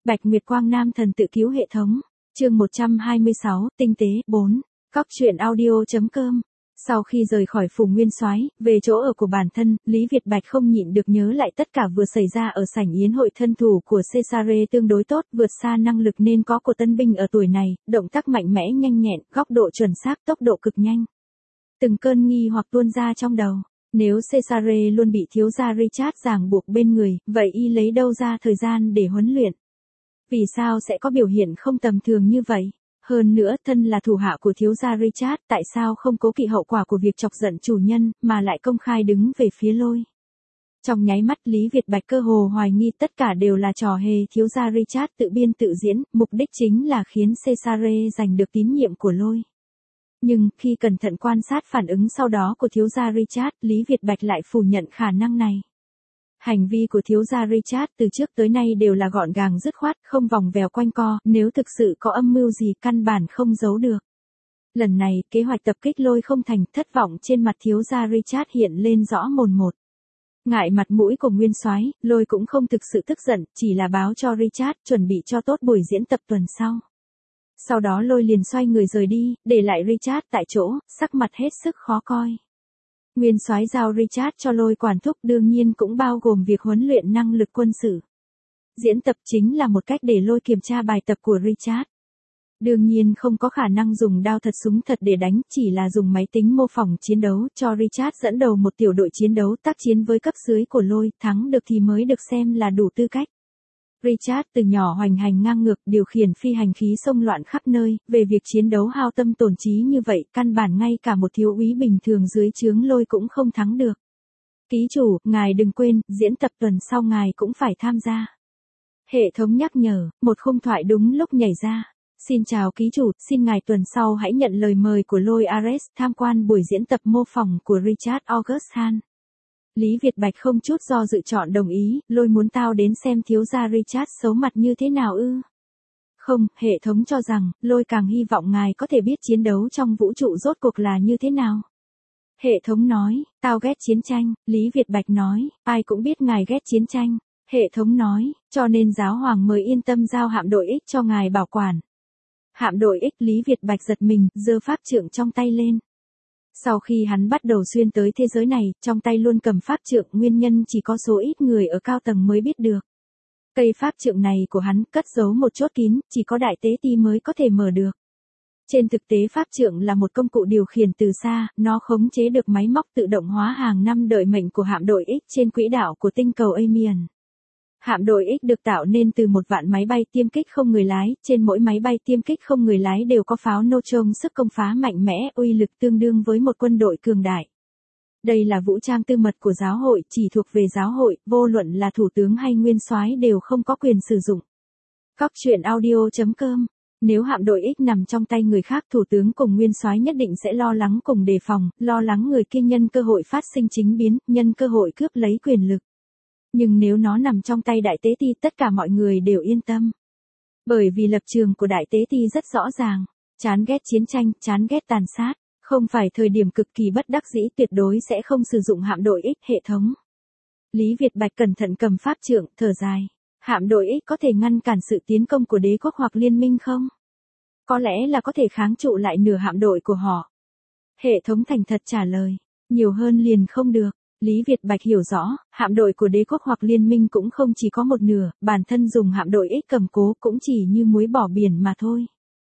Bạch Nguyệt Quang Nam thần tự cứu hệ thống. Chương 126, tinh tế 4. Cóc truyện audio.com. Sau khi rời khỏi phủ Nguyên Soái, về chỗ ở của bản thân, Lý Việt Bạch không nhịn được nhớ lại tất cả vừa xảy ra ở sảnh yến hội. Thân thủ của Cesare tương đối tốt, vượt xa năng lực nên có của tân binh ở tuổi này, động tác mạnh mẽ nhanh nhẹn, góc độ chuẩn xác, tốc độ cực nhanh. Từng cơn nghi hoặc tuôn ra trong đầu. Nếu Cesare luôn bị thiếu gia Richard ràng buộc bên người, vậy y lấy đâu ra thời gian để huấn luyện? Vì sao sẽ có biểu hiện không tầm thường như vậy? Hơn nữa, thân là thủ hạ của thiếu gia Richard, tại sao không cố kỵ hậu quả của việc chọc giận chủ nhân, mà lại công khai đứng về phía Lôi? Trong nháy mắt, Lý Việt Bạch cơ hồ hoài nghi tất cả đều là trò hề thiếu gia Richard tự biên tự diễn, mục đích chính là khiến Cesare giành được tín nhiệm của Lôi. Nhưng, khi cẩn thận quan sát phản ứng sau đó của thiếu gia Richard, Lý Việt Bạch lại phủ nhận khả năng này. Hành vi của thiếu gia Richard từ trước tới nay đều là gọn gàng dứt khoát, không vòng vèo quanh co, nếu thực sự có âm mưu gì căn bản không giấu được. Lần này, kế hoạch tập kích Lôi không thành, thất vọng trên mặt thiếu gia Richard hiện lên rõ mồn một. Ngại mặt mũi của Nguyên Soái, Lôi cũng không thực sự tức giận, chỉ là báo cho Richard chuẩn bị cho tốt buổi diễn tập tuần sau. Sau đó Lôi liền xoay người rời đi, để lại Richard tại chỗ, sắc mặt hết sức khó coi. Nguyên Soái giao Richard cho Lôi quản thúc, đương nhiên cũng bao gồm việc huấn luyện năng lực quân sự. Diễn tập chính là một cách để Lôi kiểm tra bài tập của Richard. Đương nhiên không có khả năng dùng đao thật súng thật để đánh, chỉ là dùng máy tính mô phỏng chiến đấu, cho Richard dẫn đầu một tiểu đội chiến đấu tác chiến với cấp dưới của Lôi, thắng được thì mới được xem là đủ tư cách. Richard từ nhỏ hoành hành ngang ngược, điều khiển phi hành khí xông loạn khắp nơi, về việc chiến đấu hao tâm tổn trí như vậy, căn bản ngay cả một thiếu úy bình thường dưới trướng Lôi cũng không thắng được. Ký chủ, ngài đừng quên, diễn tập tuần sau ngài cũng phải tham gia. Hệ thống nhắc nhở, một khung thoại đúng lúc nhảy ra. Xin chào ký chủ, xin ngài tuần sau hãy nhận lời mời của Lôi Ares tham quan buổi diễn tập mô phỏng của Richard August Han. Lý Việt Bạch không chút do dự chọn đồng ý, Lôi muốn tao đến xem thiếu gia Richard xấu mặt như thế nào ư? Không, hệ thống cho rằng, Lôi càng hy vọng ngài có thể biết chiến đấu trong vũ trụ rốt cuộc là như thế nào. Hệ thống nói, tao ghét chiến tranh, Lý Việt Bạch nói, ai cũng biết ngài ghét chiến tranh. Hệ thống nói, cho nên giáo hoàng mới yên tâm giao hạm đội X cho ngài bảo quản. Hạm đội X, Lý Việt Bạch giật mình, giơ pháp trượng trong tay lên. Sau khi hắn bắt đầu xuyên tới thế giới này, trong tay luôn cầm pháp trượng, nguyên nhân chỉ có số ít người ở cao tầng mới biết được. Cây pháp trượng này của hắn cất giấu một chốt kín, chỉ có đại tế ti mới có thể mở được. Trên thực tế pháp trượng là một công cụ điều khiển từ xa, nó khống chế được máy móc tự động hóa hàng năm đợi mệnh của hạm đội X trên quỹ đạo của tinh cầu Amiens. Hạm đội X được tạo nên từ 1.000.000 máy bay tiêm kích không người lái, trên mỗi máy bay tiêm kích không người lái đều có pháo neutron sức công phá mạnh mẽ, uy lực tương đương với một quân đội cường đại. Đây là vũ trang tư mật của giáo hội, chỉ thuộc về giáo hội, vô luận là thủ tướng hay nguyên soái đều không có quyền sử dụng. Cóc truyện audio.com. Nếu hạm đội X nằm trong tay người khác, thủ tướng cùng nguyên soái nhất định sẽ lo lắng cùng đề phòng, lo lắng người kia nhân cơ hội phát sinh chính biến, nhân cơ hội cướp lấy quyền lực. Nhưng nếu nó nằm trong tay đại tế ti, tất cả mọi người đều yên tâm. Bởi vì lập trường của đại tế ti rất rõ ràng, chán ghét chiến tranh, chán ghét tàn sát, không phải thời điểm cực kỳ bất đắc dĩ tuyệt đối sẽ không sử dụng hạm đội X hệ thống. Lý Việt Bạch cẩn thận cầm pháp trượng, thở dài. Hạm đội X có thể ngăn cản sự tiến công của đế quốc hoặc liên minh không? Có lẽ là có thể kháng trụ lại nửa hạm đội của họ. Hệ thống thành thật trả lời, nhiều hơn liền không được. Lý Việt Bạch hiểu rõ, hạm đội của đế quốc hoặc liên minh cũng không chỉ có một nửa, bản thân dùng hạm đội X cầm cố cũng chỉ như muối bỏ biển mà thôi.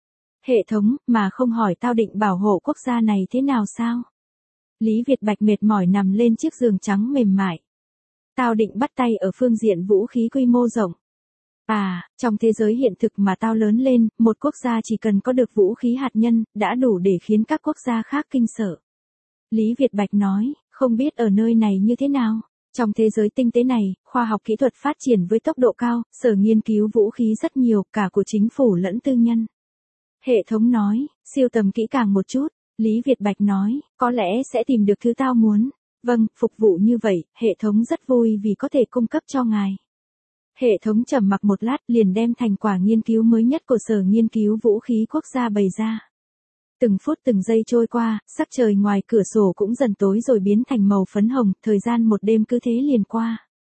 Hệ thống, mà không hỏi tao định bảo hộ quốc gia này thế nào sao? Lý Việt Bạch mệt mỏi nằm lên chiếc giường trắng mềm mại. Tao định bắt tay ở phương diện vũ khí quy mô rộng. Trong thế giới hiện thực mà tao lớn lên, một quốc gia chỉ cần có được vũ khí hạt nhân, đã đủ để khiến các quốc gia khác kinh sợ. Lý Việt Bạch nói, không biết ở nơi này như thế nào. Trong thế giới tinh tế này, khoa học kỹ thuật phát triển với tốc độ cao, sở nghiên cứu vũ khí rất nhiều, cả của chính phủ lẫn tư nhân. Hệ thống nói, siêu tầm kỹ càng một chút. Lý Việt Bạch nói, có lẽ sẽ tìm được thứ tao muốn. Vâng, phục vụ như vậy, hệ thống rất vui vì có thể cung cấp cho ngài. Hệ thống trầm mặc một lát, liền đem thành quả nghiên cứu mới nhất của Sở Nghiên cứu Vũ khí Quốc gia bày ra. Từng phút từng giây trôi qua, sắc trời ngoài cửa sổ cũng dần tối rồi biến thành màu phấn hồng, thời gian một đêm cứ thế liền qua.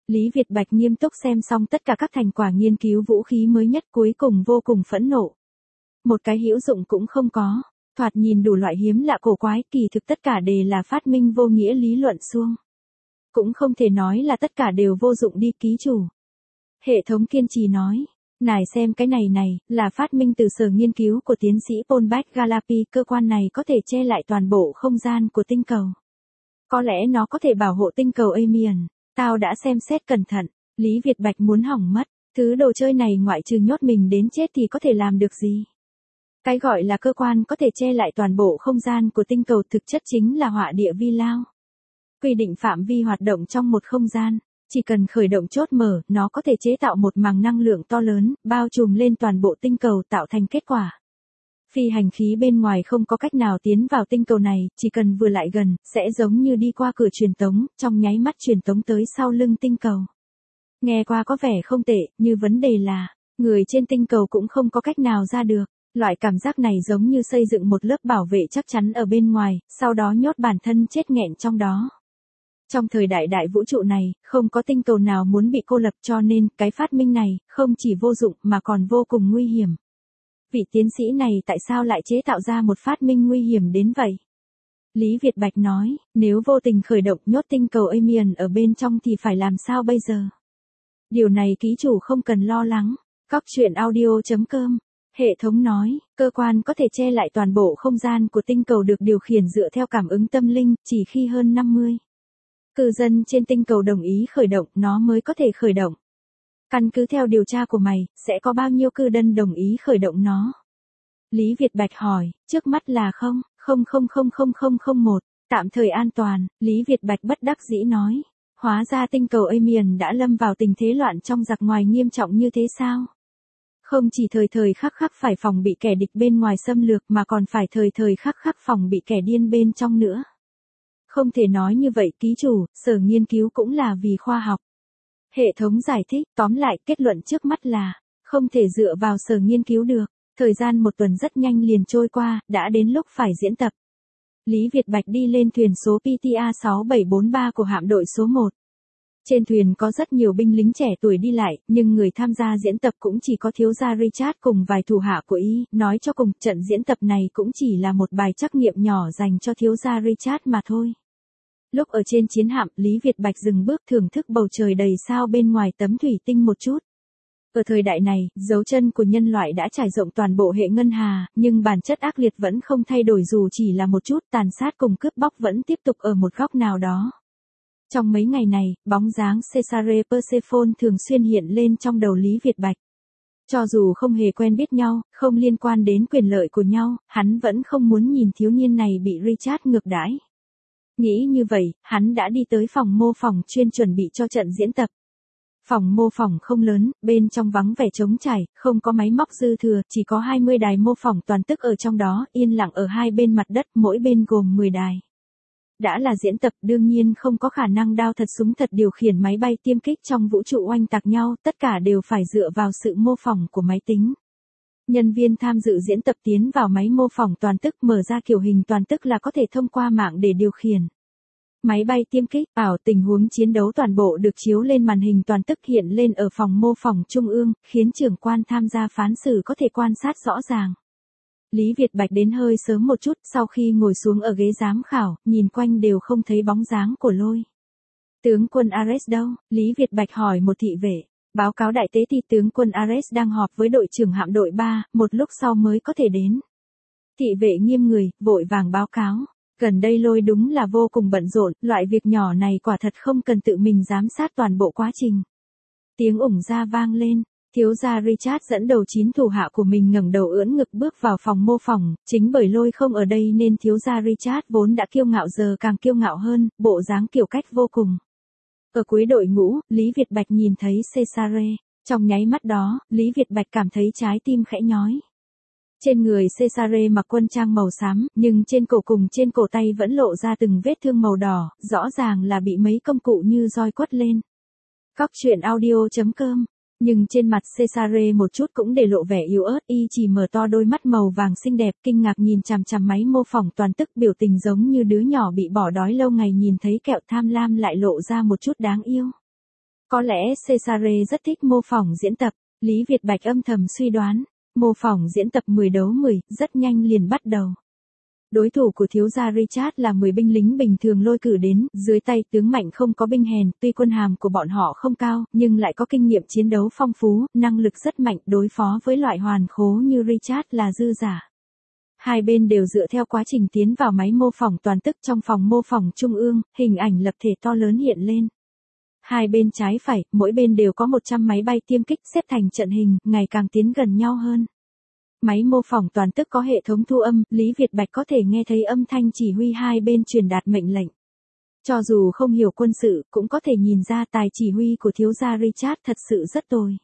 Lý Việt Bạch nghiêm túc xem xong tất cả các thành quả nghiên cứu vũ khí mới nhất, cuối cùng vô cùng phẫn nộ. Một cái hữu dụng cũng không có, thoạt nhìn đủ loại hiếm lạ cổ quái, kỳ thực tất cả đều là phát minh vô nghĩa lý luận suông. Cũng không thể nói là tất cả đều vô dụng đi ký chủ. Hệ thống kiên trì nói, nài xem cái này là phát minh từ sở nghiên cứu của tiến sĩ Paul Bach Galapi, cơ quan này có thể che lại toàn bộ không gian của tinh cầu. Có lẽ nó có thể bảo hộ tinh cầu Amiens. Tao đã xem xét cẩn thận, Lý Việt Bạch muốn hỏng mất, thứ đồ chơi này ngoại trừ nhốt mình đến chết thì có thể làm được gì? Cái gọi là cơ quan có thể che lại toàn bộ không gian của tinh cầu thực chất chính là họa địa vi lao. Quy định phạm vi hoạt động trong một không gian, chỉ cần khởi động chốt mở, nó có thể chế tạo một màng năng lượng to lớn, bao trùm lên toàn bộ tinh cầu tạo thành kết quả. Phi hành khí bên ngoài không có cách nào tiến vào tinh cầu này, chỉ cần vừa lại gần, sẽ giống như đi qua cửa truyền tống, trong nháy mắt truyền tống tới sau lưng tinh cầu. Nghe qua có vẻ không tệ, nhưng vấn đề là, người trên tinh cầu cũng không có cách nào ra được. Loại cảm giác này giống như xây dựng một lớp bảo vệ chắc chắn ở bên ngoài, sau đó nhốt bản thân chết nghẹn trong đó. Trong thời đại đại vũ trụ này, không có tinh cầu nào muốn bị cô lập, cho nên, cái phát minh này, không chỉ vô dụng mà còn vô cùng nguy hiểm. Vị tiến sĩ này tại sao lại chế tạo ra một phát minh nguy hiểm đến vậy? Lý Việt Bạch nói, nếu vô tình khởi động nhốt tinh cầu Amiens ở bên trong thì phải làm sao bây giờ? Điều này ký chủ không cần lo lắng. Cóc truyện audio.com. Hệ thống nói, cơ quan có thể che lại toàn bộ không gian của tinh cầu được điều khiển dựa theo cảm ứng tâm linh, chỉ khi hơn 50 cư dân trên tinh cầu đồng ý khởi động nó mới có thể khởi động. Căn cứ theo điều tra của mày, sẽ có bao nhiêu cư dân đồng ý khởi động nó? Lý Việt Bạch hỏi, trước mắt là 0,0000001, tạm thời an toàn, Lý Việt Bạch bất đắc dĩ nói. Hóa ra tinh cầu Amiens đã lâm vào tình thế loạn trong giặc ngoài nghiêm trọng như thế sao? Không chỉ thời thời khắc khắc phải phòng bị kẻ địch bên ngoài xâm lược mà còn phải thời thời khắc khắc phòng bị kẻ điên bên trong nữa. Không thể nói như vậy ký chủ, sở nghiên cứu cũng là vì khoa học. Hệ thống giải thích, tóm lại kết luận trước mắt là, không thể dựa vào sở nghiên cứu được. Thời gian một tuần rất nhanh liền trôi qua, đã đến lúc phải diễn tập. Lý Việt Bạch đi lên thuyền số PTA 6743 của hạm đội số 1. Trên thuyền có rất nhiều binh lính trẻ tuổi đi lại, nhưng người tham gia diễn tập cũng chỉ có thiếu gia Richard cùng vài thủ hạ của y, nói cho cùng, trận diễn tập này cũng chỉ là một bài trắc nghiệm nhỏ dành cho thiếu gia Richard mà thôi. Lúc ở trên chiến hạm, Lý Việt Bạch dừng bước thưởng thức bầu trời đầy sao bên ngoài tấm thủy tinh một chút. Ở thời đại này, dấu chân của nhân loại đã trải rộng toàn bộ hệ ngân hà, nhưng bản chất ác liệt vẫn không thay đổi dù chỉ là một chút, tàn sát cùng cướp bóc vẫn tiếp tục ở một góc nào đó. Trong mấy ngày này, bóng dáng Cesare Persephone thường xuyên hiện lên trong đầu Lý Việt Bạch. Cho dù không hề quen biết nhau, không liên quan đến quyền lợi của nhau, hắn vẫn không muốn nhìn thiếu niên này bị Richard ngược đãi. Nghĩ như vậy, hắn đã đi tới phòng mô phỏng chuyên chuẩn bị cho trận diễn tập. Phòng mô phỏng không lớn, bên trong vắng vẻ trống trải, không có máy móc dư thừa, chỉ có 20 đài mô phỏng toàn tức ở trong đó, yên lặng ở hai bên mặt đất, mỗi bên gồm 10 đài. Đã là diễn tập, đương nhiên không có khả năng đao thật súng thật điều khiển máy bay tiêm kích trong vũ trụ oanh tạc nhau, tất cả đều phải dựa vào sự mô phỏng của máy tính. Nhân viên tham dự diễn tập tiến vào máy mô phỏng toàn tức, mở ra kiểu hình toàn tức là có thể thông qua mạng để điều khiển. Máy bay tiêm kích, ảo tình huống chiến đấu toàn bộ được chiếu lên màn hình toàn tức hiện lên ở phòng mô phỏng trung ương, khiến trưởng quan tham gia phán xử có thể quan sát rõ ràng. Lý Việt Bạch đến hơi sớm một chút, sau khi ngồi xuống ở ghế giám khảo, nhìn quanh đều không thấy bóng dáng của Lôi. Tướng quân Ares đâu? Lý Việt Bạch hỏi một thị vệ. Báo cáo đại tế thì tướng quân Ares đang họp với đội trưởng hạm đội 3, một lúc sau mới có thể đến. Thị vệ nghiêm người, vội vàng báo cáo. Gần đây Lôi đúng là vô cùng bận rộn, loại việc nhỏ này quả thật không cần tự mình giám sát toàn bộ quá trình. Tiếng ủng ra vang lên. Thiếu gia Richard dẫn đầu 9 thủ hạ của mình ngẩng đầu ưỡn ngực bước vào phòng mô phỏng, chính bởi Lôi không ở đây nên thiếu gia Richard vốn đã kiêu ngạo giờ càng kiêu ngạo hơn, bộ dáng kiểu cách vô cùng. Ở cuối đội ngũ, Lý Việt Bạch nhìn thấy Cesare, trong nháy mắt đó, Lý Việt Bạch cảm thấy trái tim khẽ nhói. Trên người Cesare mặc quân trang màu xám, nhưng trên cổ cùng trên cổ tay vẫn lộ ra từng vết thương màu đỏ, rõ ràng là bị mấy công cụ như roi quất lên. Cóc truyện audio.com. Nhưng trên mặt Cesare một chút cũng để lộ vẻ yếu ớt, y chỉ mở to đôi mắt màu vàng xinh đẹp, kinh ngạc nhìn chằm chằm máy mô phỏng toàn tức, biểu tình giống như đứa nhỏ bị bỏ đói lâu ngày nhìn thấy kẹo, tham lam lại lộ ra một chút đáng yêu. Có lẽ Cesare rất thích mô phỏng diễn tập, Lý Việt Bạch âm thầm suy đoán. Mô phỏng diễn tập 10 đấu 10, rất nhanh liền bắt đầu. Đối thủ của thiếu gia Richard là 10 binh lính bình thường lôi cử đến, dưới tay tướng mạnh không có binh hèn, tuy quân hàm của bọn họ không cao, nhưng lại có kinh nghiệm chiến đấu phong phú, năng lực rất mạnh, đối phó với loại hoàn khố như Richard là dư giả. Hai bên đều dựa theo quá trình tiến vào máy mô phỏng toàn tức trong phòng mô phỏng trung ương, hình ảnh lập thể to lớn hiện lên. Hai bên trái phải, mỗi bên đều có 100 máy bay tiêm kích xếp thành trận hình, ngày càng tiến gần nhau hơn. Máy mô phỏng toàn tức có hệ thống thu âm, Lý Việt Bạch có thể nghe thấy âm thanh chỉ huy hai bên truyền đạt mệnh lệnh. Cho dù không hiểu quân sự, cũng có thể nhìn ra tài chỉ huy của thiếu gia Richard thật sự rất tồi.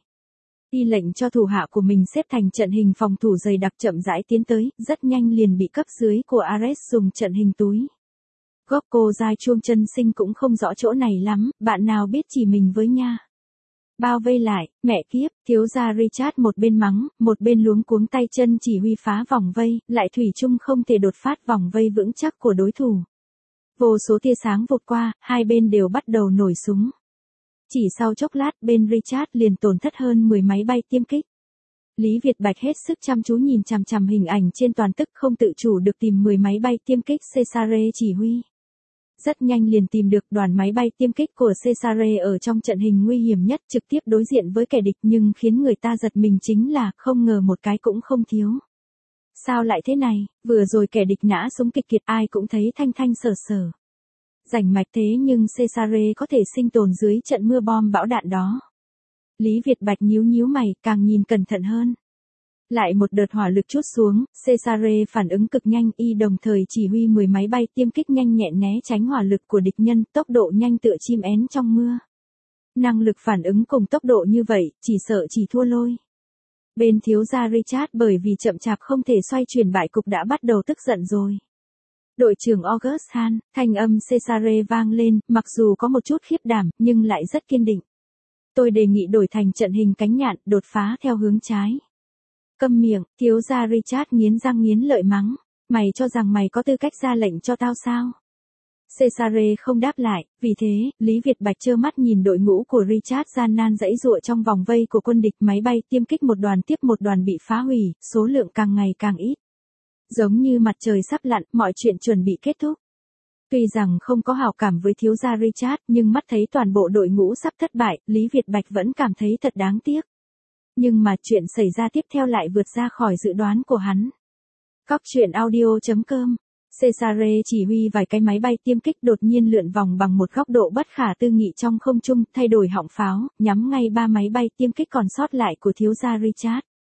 Y lệnh cho thủ hạ của mình xếp thành trận hình phòng thủ dày đặc chậm rãi tiến tới, rất nhanh liền bị cấp dưới của Ares dùng trận hình túi. Góc cô dai chuông chân sinh cũng không rõ chỗ này lắm, bạn nào biết chỉ mình với nha. Bao vây lại, mẹ kiếp, thiếu gia Richard một bên mắng, một bên luống cuống tay chân chỉ huy phá vòng vây, lại thủy chung không thể đột phát vòng vây vững chắc của đối thủ. Vô số tia sáng vụt qua, hai bên đều bắt đầu nổi súng. Chỉ sau chốc lát bên Richard liền tổn thất hơn 10 máy bay tiêm kích. Lý Việt Bạch hết sức chăm chú nhìn chằm chằm hình ảnh trên toàn tức không tự chủ được tìm 10 máy bay tiêm kích Cesare chỉ huy. Rất nhanh liền tìm được đoàn máy bay tiêm kích của Cesare ở trong trận hình nguy hiểm nhất trực tiếp đối diện với kẻ địch nhưng khiến người ta giật mình chính là không ngờ một cái cũng không thiếu. Sao lại thế này, vừa rồi kẻ địch nã súng kịch kiệt ai cũng thấy thanh thanh sở sở. Rành mạch thế nhưng Cesare có thể sinh tồn dưới trận mưa bom bão đạn đó. Lý Việt Bạch nhíu nhíu mày, càng nhìn cẩn thận hơn. Lại một đợt hỏa lực chút xuống, Cesare phản ứng cực nhanh y đồng thời chỉ huy 10 máy bay tiêm kích nhanh nhẹn né tránh hỏa lực của địch nhân, tốc độ nhanh tựa chim én trong mưa. Năng lực phản ứng cùng tốc độ như vậy, chỉ sợ chỉ thua lôi. Bên thiếu gia Richard bởi vì chậm chạp không thể xoay chuyển bại cục đã bắt đầu tức giận rồi. Đội trưởng August Han, thanh âm Cesare vang lên, mặc dù có một chút khiếp đảm, nhưng lại rất kiên định. Tôi đề nghị đổi thành trận hình cánh nhạn, đột phá theo hướng trái. Câm miệng, thiếu gia Richard nghiến răng nghiến lợi mắng. Mày cho rằng mày có tư cách ra lệnh cho tao sao? Cesare không đáp lại, vì thế, Lý Việt Bạch trơ mắt nhìn đội ngũ của Richard gian nan giãy giụa trong vòng vây của quân địch, máy bay tiêm kích một đoàn tiếp một đoàn bị phá hủy, số lượng càng ngày càng ít. Giống như mặt trời sắp lặn, mọi chuyện chuẩn bị kết thúc. Tuy rằng không có hảo cảm với thiếu gia Richard, nhưng mắt thấy toàn bộ đội ngũ sắp thất bại, Lý Việt Bạch vẫn cảm thấy thật đáng tiếc. Nhưng mà chuyện xảy ra tiếp theo lại vượt ra khỏi dự đoán của hắn. Cóc truyện audio.com. Cesare chỉ huy vài cái máy bay tiêm kích đột nhiên lượn vòng bằng một góc độ bất khả tư nghị trong không trung, thay đổi họng pháo, nhắm ngay 3 máy bay tiêm kích còn sót lại của thiếu gia Richard.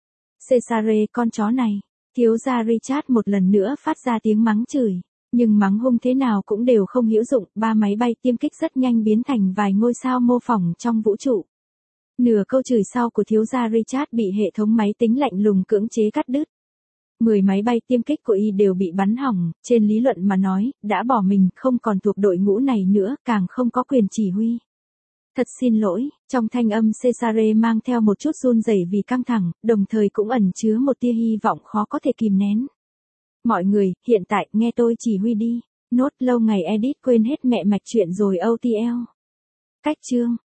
Cesare con chó này, thiếu gia Richard một lần nữa phát ra tiếng mắng chửi. Nhưng mắng hung thế nào cũng đều không hữu dụng, 3 máy bay tiêm kích rất nhanh biến thành vài ngôi sao mô phỏng trong vũ trụ. Nửa câu chửi sau của thiếu gia Richard bị hệ thống máy tính lạnh lùng cưỡng chế cắt đứt. 10 máy bay tiêm kích của y đều bị bắn hỏng, trên lý luận mà nói, đã bỏ mình, không còn thuộc đội ngũ này nữa, càng không có quyền chỉ huy. Thật xin lỗi, trong thanh âm Cesare mang theo một chút run rẩy vì căng thẳng, đồng thời cũng ẩn chứa một tia hy vọng khó có thể kìm nén. Mọi người, hiện tại, nghe tôi chỉ huy đi. Nốt lâu ngày edit quên hết mẹ mạch chuyện rồi OTL. Cách chương.